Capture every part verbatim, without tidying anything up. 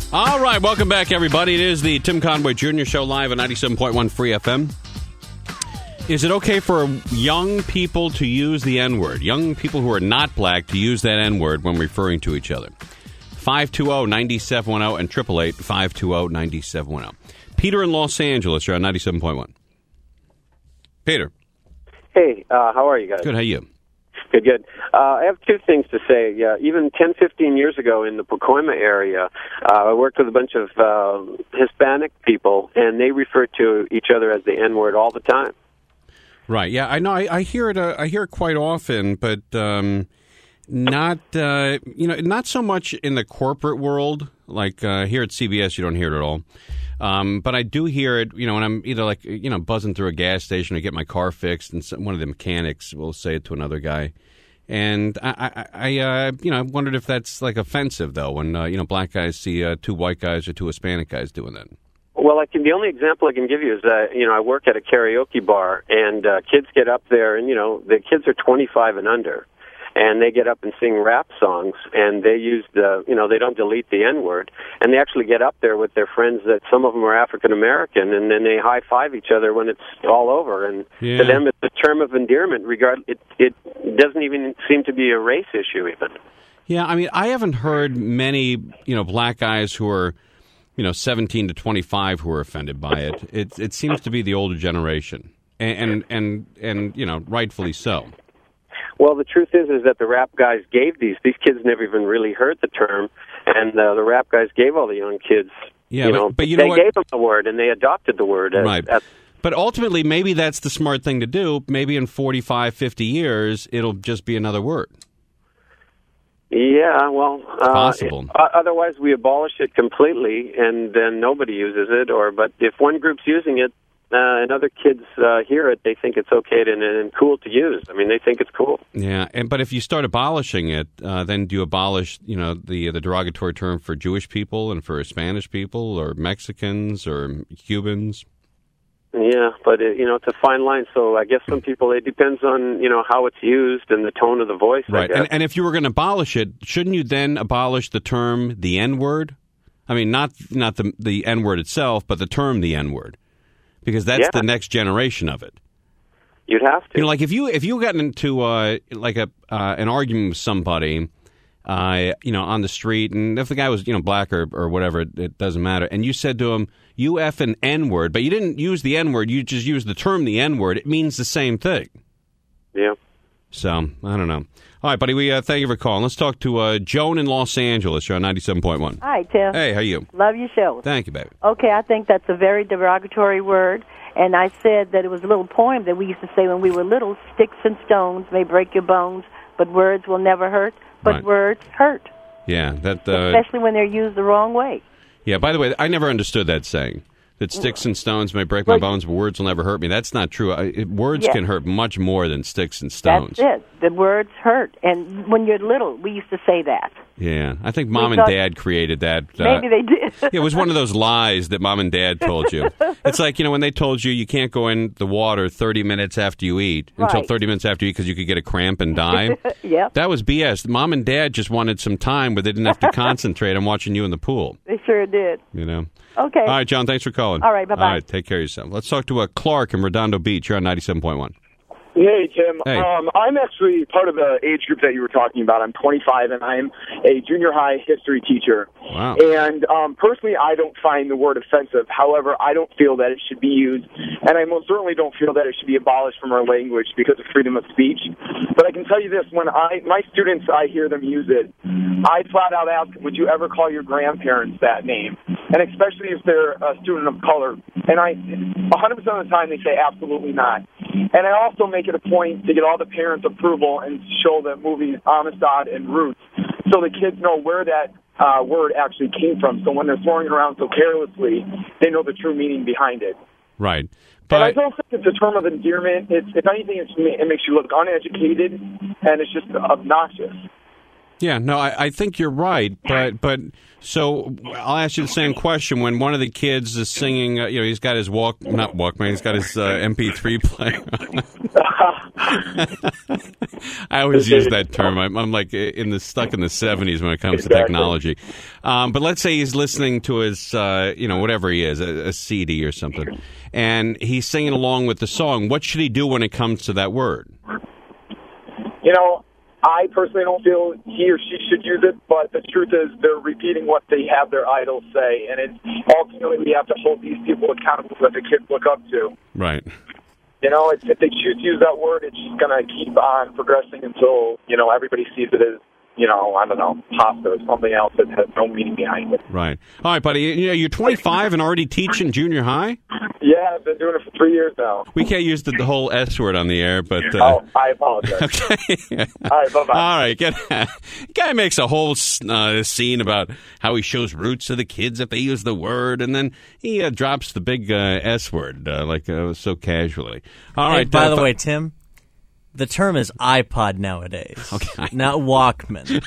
All right, welcome back, everybody. It is the Tim Conway Junior Show live at ninety-seven point one Free F M. Is it okay for young people to use the N-word, young people who are not black to use that N-word when referring to each other? five two zero, nine seven one zero and eight eight eight, five two zero, nine seven one zero. Peter in Los Angeles, you're on ninety-seven point one. Peter. Hey, uh, how are you guys? Good, how are you? Good, good. Uh, I have two things to say. Uh, even ten, fifteen years ago in the Pacoima area, uh, I worked with a bunch of uh, Hispanic people, and they referred to each other as the N-word all the time. Right, yeah, I know. I, I hear it uh, I hear it quite often, but um, not, uh, you know, not so much in the corporate world. Like uh, here at C B S, you don't hear it at all. Um, but I do hear it, you know, when I'm either like, you know, buzzing through a gas station to get my car fixed, and some, one of the mechanics will say it to another guy. And I, I, I uh, you know, I wondered if that's like offensive, though, when, uh, you know, black guys see uh, two white guys or two Hispanic guys doing that. Well, I can, the only example I can give you is that, you know, I work at a karaoke bar, and uh, kids get up there, and, you know, the kids are twenty-five and under. And they get up and sing rap songs, and they use the, you know, they don't delete the N-word. And they actually get up there with their friends that some of them are African-American, and then they high-five each other when it's all over. And yeah. to them, it's a term of endearment. Regard, it, it doesn't even seem to be a race issue even. Yeah, I mean, I haven't heard many, you know, black guys who are, you know, seventeen to twenty-five who are offended by it. It, it seems to be the older generation, and, and, and, and you know, rightfully so. Well, the truth is, is that the rap guys gave these. These kids never even really heard the term, and uh, the rap guys gave all the young kids. Yeah, you but, know, but you they know what? gave them the word, and they adopted the word. As, right. As, but ultimately, maybe that's the smart thing to do. Maybe in forty-five, fifty years, it'll just be another word. Yeah, well, uh, possible. It, uh, otherwise, we abolish it completely, and then nobody uses it. Or, but if one group's using it, Uh, and other kids uh, hear it, they think it's okay to, and, and cool to use. I mean, they think it's cool. Yeah, and but if you start abolishing it, uh, then do you abolish, you know, the the derogatory term for Jewish people and for Spanish people or Mexicans or Cubans? Yeah, but it, you know, it's a fine line. So I guess some people, it depends on, you know, how it's used and the tone of the voice. Right, and, and if you were going to abolish it, shouldn't you then abolish the term the N-word? I mean, not not the the N-word itself, but the term the N-word. Because that's yeah. the next generation of it. You'd have to. You know, like if you if you got into uh, like a uh, an argument with somebody, uh, you know, on the street, and if the guy was, you know, black or, or whatever, it, it doesn't matter, and you said to him, "You effing N-word," but you didn't use the N-word, you just used the term the N-word. It means the same thing. Yeah. So I don't know. All right, buddy. We uh, thank you for calling. Let's talk to uh, Joan in Los Angeles. You're on ninety-seven point one. Hi, Tim. Hey, how are you? Love your show. Thank you, baby. Okay, I think that's a very derogatory word, and I said that it was a little poem that we used to say when we were little, sticks and stones may break your bones, but words will never hurt, but right. words hurt. Yeah, that. Uh, Especially when they're used the wrong way. Yeah, by the way, I never understood that saying. That sticks and stones may break my well, bones, but words will never hurt me. That's not true. I, it, words yes. can hurt much more than sticks and stones. That's it. The words hurt. And when you're little, we used to say that. Yeah. I think Mom we and thought, Dad created that. Uh, maybe they did. It was one of those lies that Mom and Dad told you. It's like, you know, when they told you you can't go in the water thirty minutes after you eat, right. until thirty minutes after you eat because you could get a cramp and die. Yep. That was B S. Mom and Dad just wanted some time where they didn't have to concentrate on watching you in the pool. They sure did. You know. Okay. All right, John, thanks for calling. All right, bye-bye. All right, take care of yourself. Let's talk to uh, Clark in Redondo Beach. You're on ninety-seven point one. Hey, Tim. Hey. Um, I'm actually part of the age group that you were talking about. I'm twenty-five, and I'm a junior high history teacher. Wow. And um, personally, I don't find the word offensive. However, I don't feel that it should be used, and I most certainly don't feel that it should be abolished from our language because of freedom of speech. But I can tell you this, when I my students, I hear them use it, I flat out ask, would you ever call your grandparents that name? And especially if they're a student of color. And I, one hundred percent of the time, they say absolutely not. And I also make it a point to get all the parents' approval and show the movies Amistad and Roots so the kids know where that uh, word actually came from. So when they're throwing it around so carelessly, they know the true meaning behind it. Right. But and I don't think it's a term of endearment. It's, if anything, it's, it makes you look uneducated, and it's just obnoxious. Yeah, no, I, I think you're right, but but so I'll ask you the same question. When one of the kids is singing, uh, you know, he's got his walk, not Walkman, he's got his uh, M P three player. I always use that term. I'm, I'm like in the stuck in the seventies when it comes Exactly. to technology. Um, but let's say he's listening to his, uh, you know, whatever he is, a, a C D or something, and he's singing along with the song. What should he do when it comes to that word? You know, I personally don't feel he or she should use it, but the truth is they're repeating what they have their idols say, and it's ultimately we have to hold these people accountable that the kids look up to. Right. You know, it's, if they choose to use that word, it's just going to keep on progressing until, you know, everybody sees it as, you know, I don't know, pasta or something else that has no meaning behind it. Right. All right, buddy. You know, you're twenty-five and already teaching junior high? Yeah, I've been doing it for three years now. We can't use the, the whole S word on the air, but... Uh, oh, I apologize. Okay. All right, bye-bye. All right. Get, guy makes a whole uh, scene about how he shows roots to the kids if they use the word, and then he uh, drops the big uh, S word, uh, like uh, so casually. All Hey, right. by uh, the th- way, Tim, the term is iPod nowadays, Okay. not Walkman.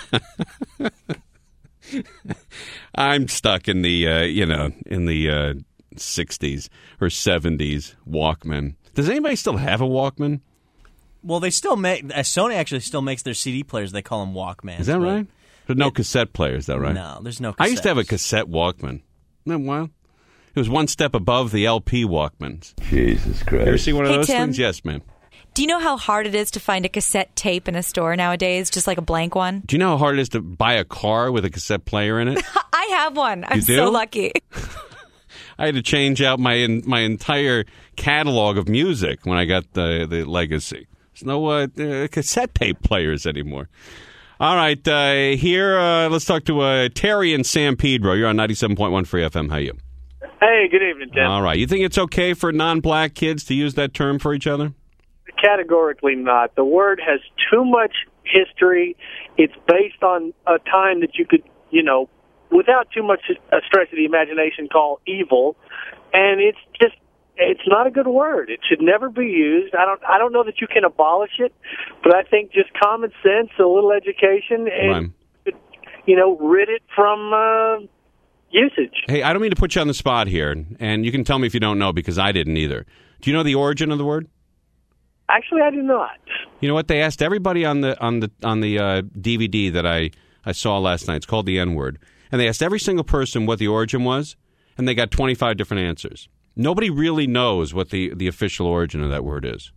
I'm stuck in the, uh, you know, in the uh, sixties or seventies Walkman. Does anybody still have a Walkman? Well, they still make. Uh, Sony actually still makes their C D players. They call them Walkmans. Is that but- right? But no cassette players, is that right? No, there's no. I used to have a cassettes. cassette Walkman. Isn't that wild? It was one step above the L P Walkmans. Jesus Christ. You ever see one of Hey, those Tim. things? Yes, ma'am. Do you know how hard it is to find a cassette tape in a store nowadays, just like a blank one? Do you know how hard it is to buy a car with a cassette player in it? I have one. I'm You do? so lucky. I had to change out my my entire catalog of music when I got the, the Legacy. There's no uh, uh, cassette tape players anymore. All right, uh, here, uh, let's talk to uh, Terry in San Pedro. You're on ninety-seven point one Free F M. How are you? Hey, good evening, Tim. All right. You think it's okay for non-black kids to use that term for each other? Categorically not. The word has too much history. It's based on a time that you could, you know, without too much a stretch of the imagination, call evil. And it's just, it's not a good word. It should never be used. I don't, I don't know that you can abolish it, but I think just common sense, a little education, and Right. you know, rid it from uh, usage. Hey, I don't mean to put you on the spot here, and you can tell me if you don't know because I didn't either. Do you know the origin of the word? Actually, I do not. You know what? They asked everybody on the on the on the uh, D V D that I, I saw last night. It's called The N-Word. And they asked every single person what the origin was, and they got twenty-five different answers. Nobody really knows what the, the official origin of that word is.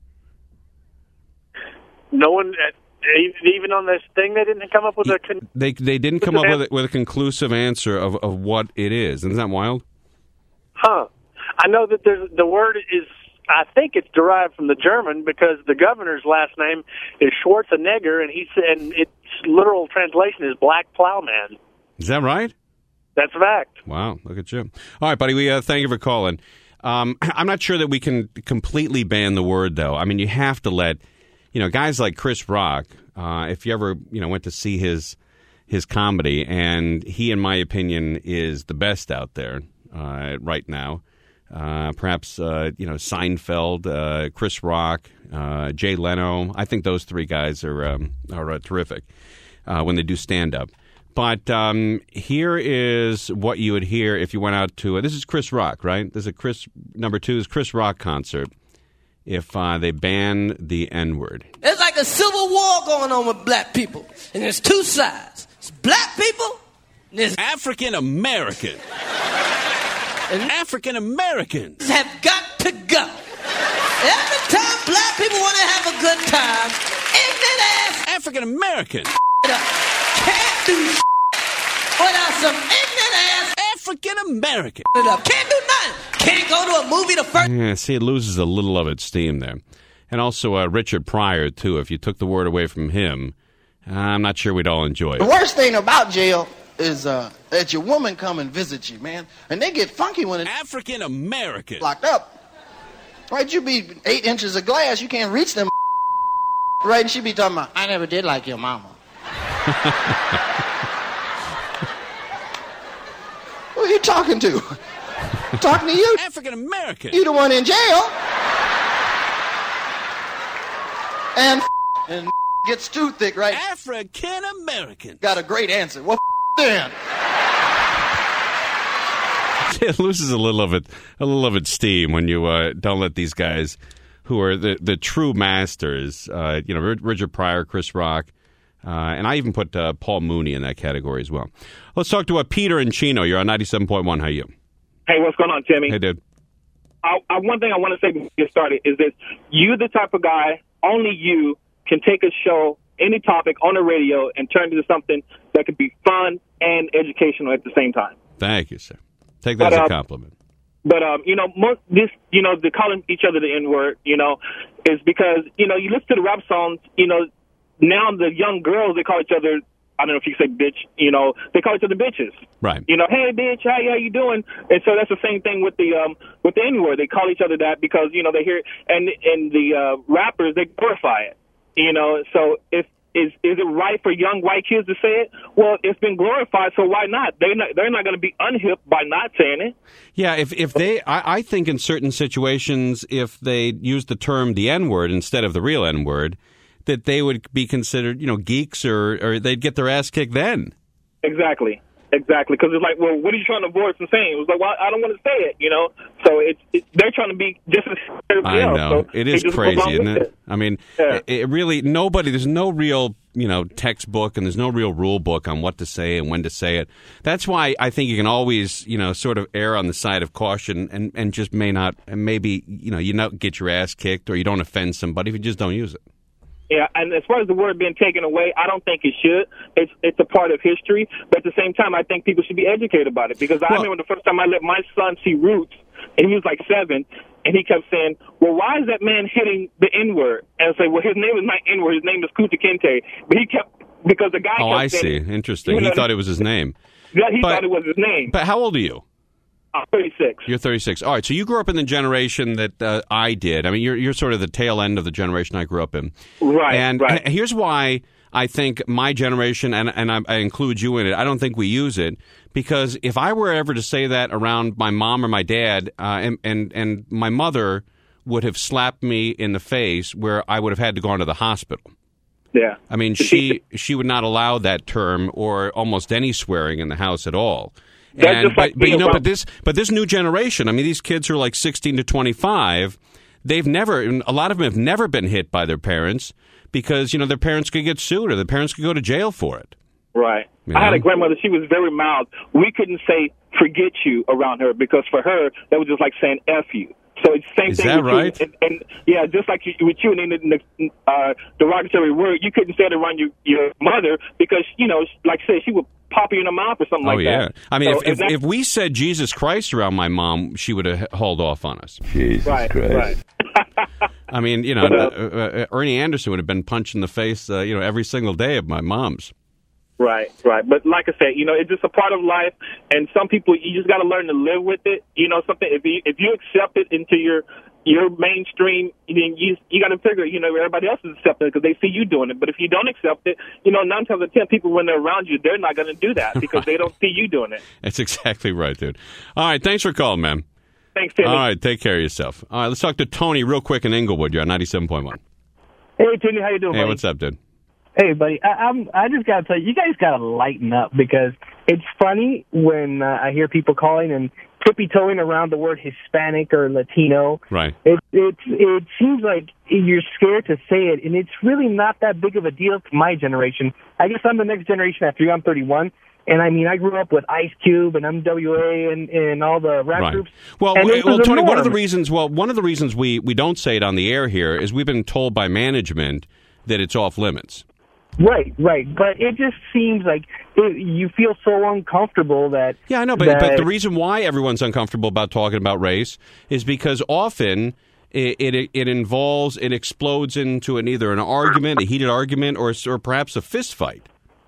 No one, uh, even on this thing, they didn't come up with a... Con- They they didn't come up with a, with a conclusive answer of, of what it is. Isn't that wild? Huh. I know that there's, the word is, I think it's derived from the German because the governor's last name is Schwarzenegger, and he said, and its literal translation is black plowman. Is that right? That's a fact. Wow, look at you. All right, buddy, we uh, thank you for calling. Um, I'm not sure that we can completely ban the word, though. I mean, you have to let, you know, guys like Chris Rock, uh, if you ever, you know, went to see his his comedy, and he, in my opinion, is the best out there uh, right now. Uh, perhaps, uh, you know, Seinfeld, uh, Chris Rock, uh, Jay Leno. I think those three guys are, um, are uh, terrific uh, when they do stand-up. But um, here is what you would hear if you went out to, uh, this is Chris Rock, right? This is a Chris, number two is Chris Rock concert if uh, they ban the N-word. There's like a civil war going on with black people. And there's two sides. It's black people and there's African American. And African Americans have got to go. Every time black people want to have a good time, ignorant ass African American. can't do without some ignorant ass African American. up. Can't do nothing. Can't go to a movie the first. Yeah, see, it loses a little of its steam there. And also uh, Richard Pryor, too. If you took the word away from him, I'm not sure we'd all enjoy The it. worst thing about jail is uh, that your woman come and visit you, man. And they get funky when it's African American. locked up. Right, you be eight inches of glass, you can't reach them. Right, and she be talking about, I never did like your mama. Who are you talking to? Talking to you? African American. You the one in jail. And and gets too thick, right? African American. Got a great answer. Well, then. It loses a little of it, a little of its steam when you uh, don't let these guys who are the, the true masters. Uh, you know, Richard Pryor, Chris Rock, uh, and I even put uh, Paul Mooney in that category as well. Let's talk to uh, Peter and Chino. You're on ninety-seven point one. How are you? Hey, what's going on, Timmy? Hey, dude. I, I, one thing I want to say before we get started is that you're the type of guy, only you can take a show, any topic on the radio, and turn it into something that could be fun and educational at the same time. Thank you, sir. Take that but, as a uh, compliment. But, um, you know, most, this, you know, the calling each other the N-word, you know, is because, you know, you listen to the rap songs, you know, now the young girls, they call each other, I don't know if you say bitch, you know, they call each other bitches. Right. You know, hey, bitch, how, how you doing? And so that's the same thing with the um, with the N-word. They call each other that because, you know, they hear, and, and the uh, rappers, they glorify it. You know, so if, Is is it right for young white kids to say it? Well, it's been glorified, so why not? They're not, they're not going to be unhip by not saying it. Yeah, if if they, I, I think in certain situations, if they use the term the N-word instead of the real N-word, that they would be considered, you know, geeks, or, or they'd get their ass kicked then. Exactly. Exactly, because it's like, well, what are you trying to avoid from saying? It was like, well, I don't want to say it, you know. So it's it, they're trying to be just as everybody I else. know So it is they just crazy, go along isn't with it? it? I mean, Yeah. it, it really nobody. There's no real, you know, textbook, and there's no real rule book on what to say and when to say it. That's why I think you can always, you know, sort of err on the side of caution, and, and just may not, and maybe, you know, you not get your ass kicked, or you don't offend somebody if you just don't use it. Yeah, and as far as the word being taken away, I don't think it should. It's it's a part of history, but at the same time, I think people should be educated about it. Because I Well- remember the first time I let my son see Roots, and he was like seven, and he kept saying, well, why is that man hitting the N-word? And I say, well, his name is not N-word, his name is Kunta Kinte. But he kept, because the guy Oh, kept I saying, see. Interesting. You He know, thought it was his name. Yeah, he But- thought it was his name. But how old are you? I'm thirty-six. You're thirty-six. All right, so you grew up in the generation that uh, I did. I mean, you're you're sort of the tail end of the generation I grew up in. Right, and, right. and here's why I think my generation, and, and I, I include you in it, I don't think we use it, because if I were ever to say that around my mom or my dad, uh, and, and, and my mother would have slapped me in the face where I would have had to go into the hospital. Yeah. I mean, she she would not allow that term or almost any swearing in the house at all. That's And, just like but, but you me know, about- but this but this new generation, I mean, these kids who are like sixteen to twenty-five, they've never, and a lot of them have never been hit by their parents because, you know, their parents could get sued or their parents could go to jail for it. Right. You I had know? a grandmother. She was very mild. We couldn't say "forget you" around her because for her that was just like saying "f you." So it's the same Is thing. that with right? You. And, and yeah, just like you, with you and in the uh, derogatory word, you couldn't say it around your your mother because you know, like I said, she would pop you in the mouth or something Oh, like yeah. that. I mean, So if, if, that- if we said Jesus Christ around my mom, she would have hauled off on us. Jesus right, Christ. right. I mean, you know, But, uh, uh, uh, Ernie Anderson would have been punched in the face, uh, you know, every single day of my mom's. Right, right. But like I said, you know, it's just a part of life, and some people you just got to learn to live with it. You know, something if you if you accept it into your your mainstream, then you you got to figure, you know, everybody else is accepting it because they see you doing it. But if you don't accept it, you know, nine times out of ten, people when they're around you, they're not going to do that because Right. they don't see you doing it. That's exactly right, dude. All right, thanks for calling, man. Thanks, Timmy. All right, take care of yourself. All right, let's talk to Tony real quick in Inglewood. You're on ninety-seven point one. Hey, Tony, how you doing, Hey, buddy? what's up, dude? Hey, buddy. I, I'm. I just gotta tell you, you guys gotta lighten up because it's funny when uh, I hear people calling and tippy-toeing around the word Hispanic or Latino. Right. It it it seems like you're scared to say it, and it's really not that big of a deal to my generation. I guess I'm the next generation after you. I'm thirty-one. And, I mean, I grew up with Ice Cube and M W A and, and all the rap Right. groups. Well, and w- it well, was a Tony, one of the norm. reasons, well, one of the reasons we, we don't say it on the air here is we've been told by management that it's off limits. Right, right. But it just seems like it, you feel so uncomfortable that... Yeah, I know, but, that, but the reason why everyone's uncomfortable about talking about race is because often it, it it involves, it explodes into an either an argument, a heated argument, or or perhaps a fist fight.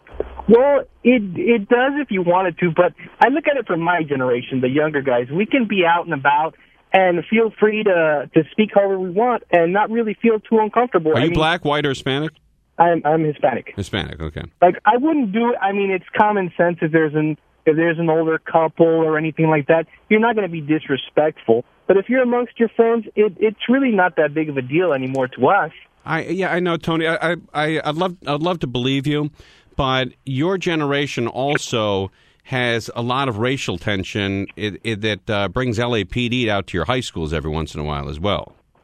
Well, it it does if you wanted to, but I look at it from my generation, the younger guys. We can be out and about and feel free to to speak however we want and not really feel too uncomfortable. Are I you mean, black, white, or Hispanic? I'm I'm Hispanic. Hispanic, okay. Like I wouldn't do it. I mean, it's common sense if there's an if there's an older couple or anything like that, you're not going to be disrespectful. But if you're amongst your friends, it, it's really not that big of a deal anymore to us. I yeah, I know, Tony. I I I'd love I'd love to believe you, but your generation also has a lot of racial tension it, it, that uh, brings L A P D out to your high schools every once in a while as well.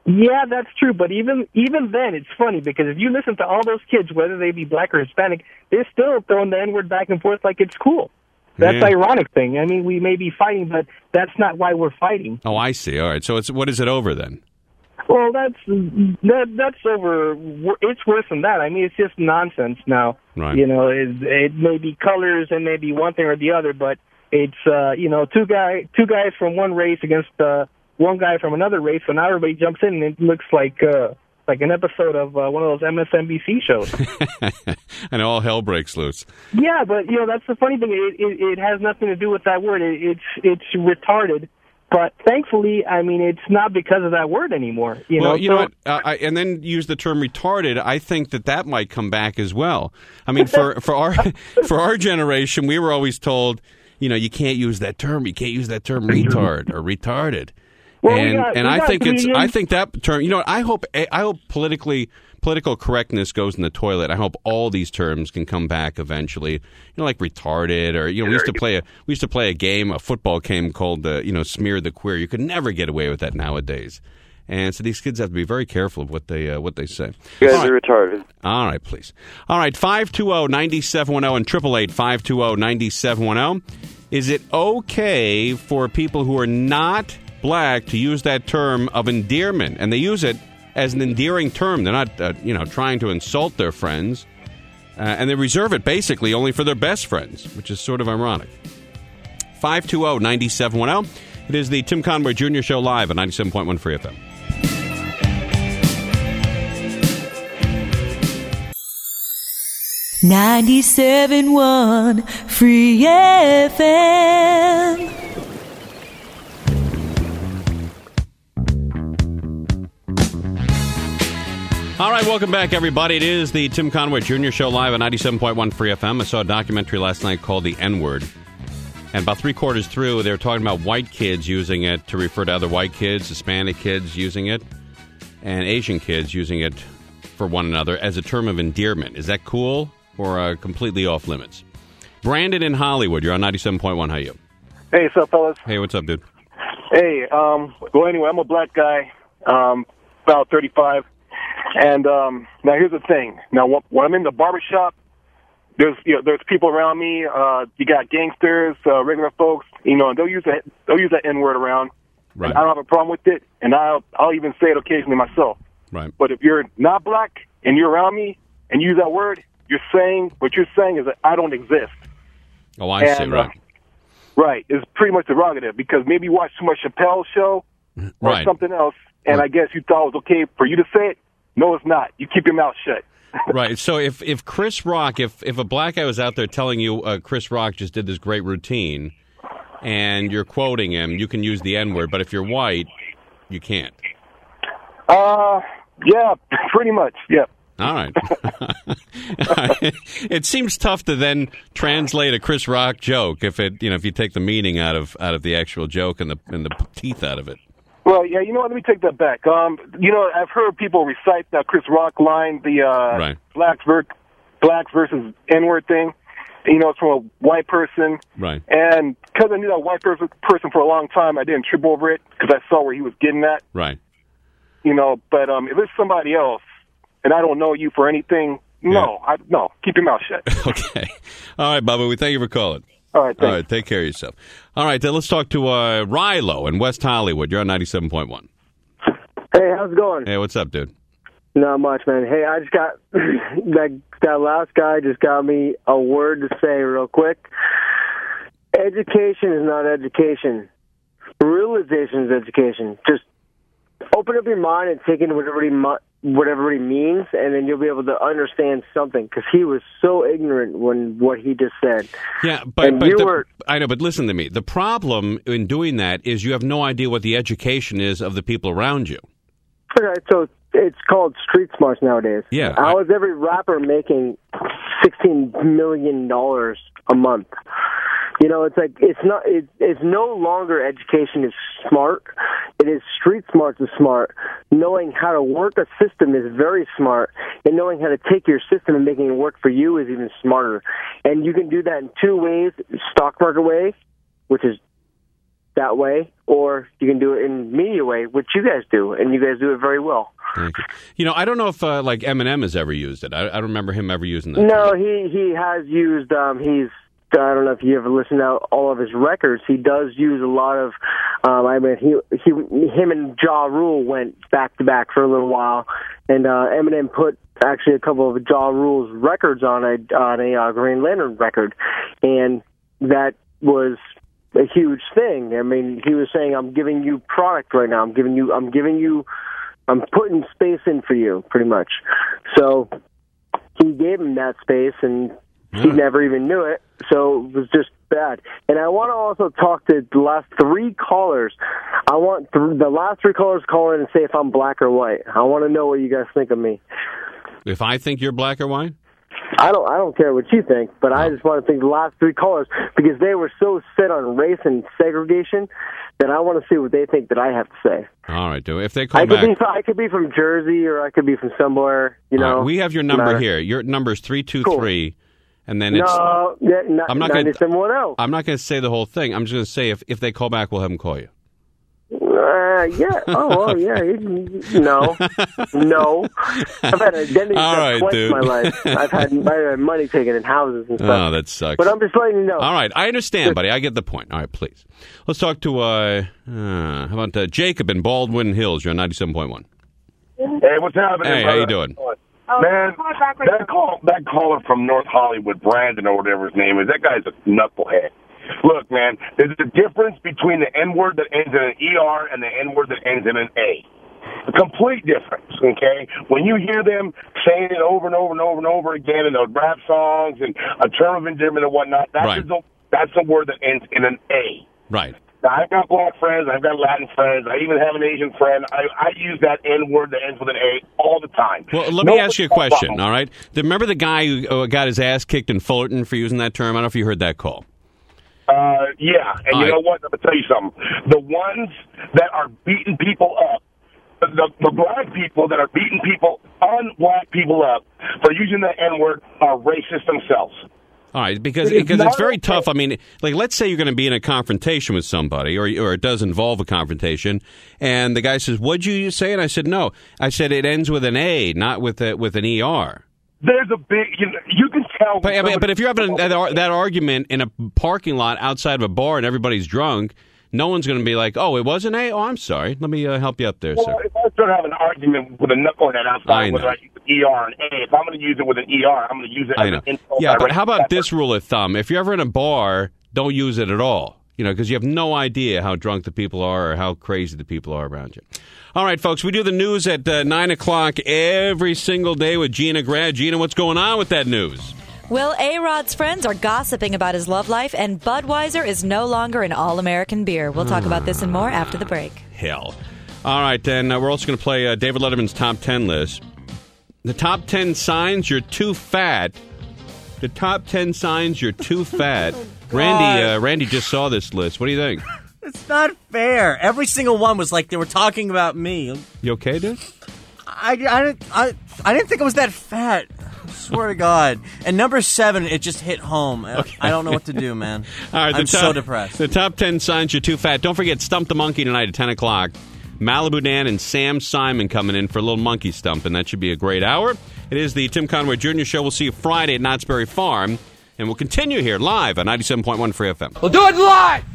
Yeah, that's true. But even even then, it's funny because if you listen to all those kids, whether they be black or Hispanic, they're still throwing the N-word back and forth like it's cool. That's Yeah. the ironic thing. I mean, we may be fighting, but that's not why we're fighting. Oh, I see. All right. So it's what is it over then? Well, that's that, that's over. It's worse than that. I mean, it's just nonsense now. Right. You know, it, it may be colors and maybe one thing or the other, but it's uh, you know two guy two guys from one race against uh, one guy from another race. So now everybody jumps in, and it looks like uh, like an episode of uh, one of those M S N B C shows. And all hell breaks loose. Yeah, but you know that's the funny thing. It, it, it has nothing to do with that word. It, it's it's retarded. But thankfully, I mean, it's not because of that word anymore. You well, know, you so, know what? Uh, I, and then use the term retarded. I think that that might come back as well. I mean, for, for our for our generation, we were always told, you know, you can't use that term. You can't use that term, retard or retarded. Well, we and got- and we I got think it's comedians- I think that term. You know, what, I hope I hope politically political correctness goes in the toilet. I hope all these terms can come back eventually. You know, like retarded, or you know, we used to play a we used to play a game, a football game called uh, you know, Smear the Queer. You could never get away with that nowadays. And so these kids have to be very careful of what they uh, what they say. You guys All are right. retarded. All right, please. All right, five two zero, nine seven one zero and triple eight five two zero, nine seven one zero. Is it okay for people who are not black to use that term of endearment? And they use it as an endearing term. They're not, uh, you know, trying to insult their friends. Uh, and they reserve it basically only for their best friends, which is sort of ironic. five two zero, nine seven one zero. It is the Tim Conway Junior Show live on ninety-seven point one Free F M. ninety-seven point one Free F M. All right, welcome back, everybody. It is the Tim Conway Junior Show live on ninety-seven point one Free F M. I saw a documentary last night called The N-Word. And about three quarters through, they were talking about white kids using it to refer to other white kids, Hispanic kids using it, and Asian kids using it for one another as a term of endearment. Is that cool or uh, completely off limits? Brandon in Hollywood, you're on ninety-seven point one. How are you? Hey, what's up, fellas? Hey, what's up, dude? Hey, um, well, anyway, I'm a black guy, um, about thirty-five. And um, now here's the thing. Now, when when I'm in the barbershop, there's you know, there's people around me. Uh, you got gangsters, uh, regular folks. You know, and they'll use that they'll use that N word around. Right. And I don't have a problem with it, and I'll I'll even say it occasionally myself. Right. But if you're not black and you're around me and you use that word, you're saying what you're saying is that I don't exist. Oh, I And, see, right. Uh, right. It's pretty much derogative because maybe you watched too much Chappelle's show or Right. something else, and I guess you thought it was okay for you to say it. No, it's not. You keep your mouth shut. Right. So if, if Chris Rock, if, if a black guy was out there telling you uh, Chris Rock just did this great routine and you're quoting him, you can use the N-word. But if you're white, you can't. Uh, yeah, pretty much. Yeah. All right. It seems tough to then translate a Chris Rock joke if it, you know, if you take the meaning out of out of the actual joke and the and the teeth out of it. Well, yeah, you know what? Let me take that back. Um, you know, I've heard people recite that Chris Rock line, the uh, Right. blacks, ver- blacks versus N-word thing. You know, it's from a white person. Right. And because I knew that white person person for a long time, I didn't trip over it because I saw where he was getting at. Right. You know, but um, if it's somebody else and I don't know you for anything, no, I, no, keep your mouth shut. Okay. All right, Bubba, we thank you for calling. All right, thanks. All right, take care of yourself. All right, then let's talk to uh, Rilo in West Hollywood. You're on ninety-seven point one. Hey, how's it going? Hey, what's up, dude? Not much, man. Hey, I just got that that last guy just got me a word to say real quick. Education is not education. Realization is education. Just open up your mind and take in what everybody mu- what everybody means, and then you'll be able to understand something. Because he was so ignorant when what he just said. Yeah, but, And but you the, were- I know, but listen to me. The problem in doing that is you have no idea what the education is of the people around you. Okay, so it's called street smarts nowadays. Yeah, How is every rapper making sixteen million dollars a month? You know, it's like it's not. It, it's no longer education is smart. It is street smarts is smart. Knowing how to work a system is very smart, and knowing how to take your system and making it work for you is even smarter. And you can do that in two ways: stock market way, which is that way, or you can do it in media way, which you guys do, and you guys do it very well. Thank you. You know, I don't know if uh, like Eminem has ever used it. I, I don't remember him ever using that. No, he he has used. Um, he's. I don't know if you ever listened to all of his records. He does use a lot of. Um, I mean, he he him and Ja Rule went back to back for a little while, and uh, Eminem put actually a couple of Ja Rule's records on a on a uh, Green Lantern record, and that was a huge thing. I mean, he was saying, "I'm giving you product right now. I'm giving you. I'm giving you. I'm putting space in for you, pretty much." So he gave him that space, and he never even knew it. So it was just bad. And I want to also talk to the last three callers. I want th- the last three callers to call in and say if I'm black or white. I want to know what you guys think of me. If I think you're black or white? I don't. I don't care what you think, but I just want to think the last three callers, because they were so set on race and segregation that I want to see what they think that I have to say. All right, do if they call I could back. be. I could be from Jersey, or I could be from somewhere. You know, All right, we have your number matter. here. Your number is three two three, and then it's. No, yeah, no, I'm not going to. I'm not going to say the whole thing. I'm just going to say if if they call back, we'll have them call you. Uh, yeah. Oh, well, yeah. No, no. I've had identity All theft right, twice dude. in my life. I've had, I've had money taken in houses and stuff. Oh, that sucks. But I'm just letting you know. All right, I understand, buddy. I get the point. All right, please. Let's talk to, uh, uh how about uh, Jacob in Baldwin Hills? You're on ninety-seven point one. Hey, what's happening, Hey, brother? how you doing? Man, that, call, that caller from North Hollywood, Brandon or whatever his name is, that guy's a knucklehead. Look, man, there's a difference between the N-word that ends in an E R and the N-word that ends in an A. A complete difference, okay? When you hear them saying it over and over and over and over again in those rap songs and a term of endearment and whatnot, that's, Right. a, that's a word that ends in an A. Right. Now, I've got black friends, I've got Latin friends, I even have an Asian friend. I, I use that N-word that ends with an A all the time. Well, let No me ask you a question, problem. all right? Remember the guy who uh, got his ass kicked in Fullerton for using that term? I don't know if you heard that call. Uh, yeah, and All you right. know what? I'm going to tell you something. The ones that are beating people up, the, the black people that are beating people, un-black people up for using the N-word are racist themselves. All right, because It is because it's not very okay. tough. I mean, like, let's say you're going to be in a confrontation with somebody, or or it does involve a confrontation, and the guy says, "What'd you say?" And I said, "No, I said it ends with an A, not with a, with an E R." There's a big, you know, you can tell. But, I mean, but if you're having that, ar- that argument in a parking lot outside of a bar and everybody's drunk, no one's going to be like, "Oh, it was an A. Oh, I'm sorry. Let me uh, help you up there, Well, sir." if I start having an argument with a knucklehead I outside, know. whether I use an E R and A, if I'm going to use it with an E R, I'm going to use it I as know. an insult. Yeah, but direct how about at that this rule of thumb? If you're ever in a bar, don't use it at all. You know, because you have no idea how drunk the people are or how crazy the people are around you. All right, folks, we do the news at uh, nine o'clock every single day with Gina Grad. Gina, what's going on with that news? Well, A-Rod's friends are gossiping about his love life, and Budweiser is no longer an all-American beer. We'll talk about this and more after the break. Hell. All right, then uh, we're also going to play uh, David Letterman's top ten list. The top ten signs you're too fat. The top ten signs you're too fat. Randy, uh, Randy just saw this list. What do you think? It's not fair. Every single one was like they were talking about me. You okay, dude? I, I, didn't, I, I didn't think I was that fat. I swear to God. And number seven, it just hit home. Okay. I don't know what to do, man. All right, I'm the top, so depressed. The top ten signs you're too fat. Don't forget, Stump the Monkey tonight at ten o'clock. Malibu Dan and Sam Simon coming in for a little monkey stump, and that should be a great hour. It is the Tim Conway Junior Show. We'll see you Friday at Knott's Berry Farm, and we'll continue here live on ninety-seven point one Free F M. We'll do it live!